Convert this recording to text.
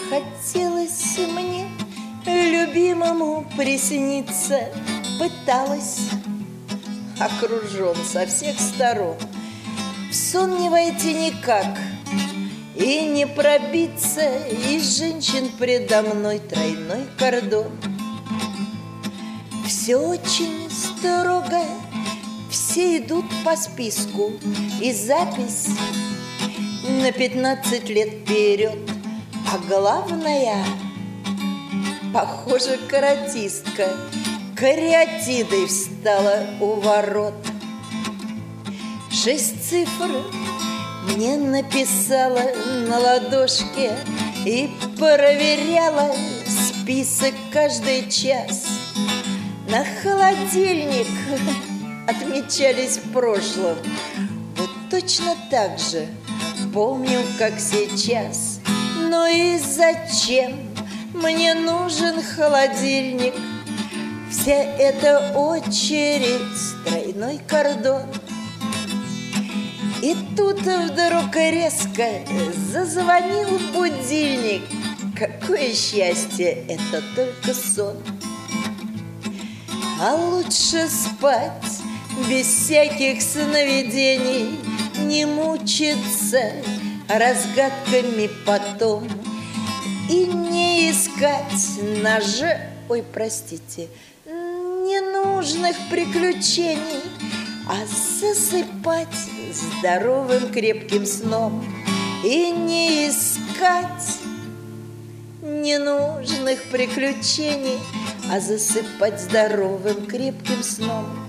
Хотелось мне любимому присниться, пыталась, окружен со всех сторон. В сон не войти никак и не пробиться, из женщин предо мной тройной кордон. Все очень строго, все идут по списку, и запись на 15 лет вперед. А главное, похоже, каратистка кариатидой встала у ворот. 6 цифр мне написала на ладошке и проверяла список каждый час. На холодильник отмечались в прошлом. Вот точно так же помню, как сейчас. Но и зачем мне нужен холодильник? Вся эта очередь, тройной кордон. И тут вдруг резко зазвонил будильник. Какое счастье, это только сон. А лучше спать без всяких сновидений, не мучиться разгадками потом и не искать ненужных приключений, а засыпать здоровым крепким сном и не искать ненужных приключений, а засыпать здоровым крепким сном.